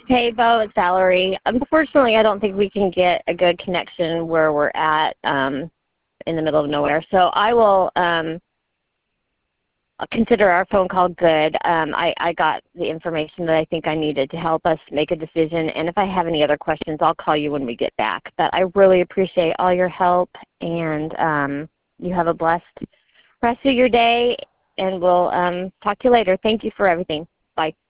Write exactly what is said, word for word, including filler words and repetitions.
Hey, Bo, it's Valerie. Unfortunately, I don't think we can get a good connection where we're at um, in the middle of nowhere. So I will um, consider our phone call good. Um, I, I got the information that I think I needed to help us make a decision. And if I have any other questions, I'll call you when we get back. But I really appreciate all your help, and um, you have a blessed rest of your day, and we'll um, talk to you later. Thank you for everything. Bye.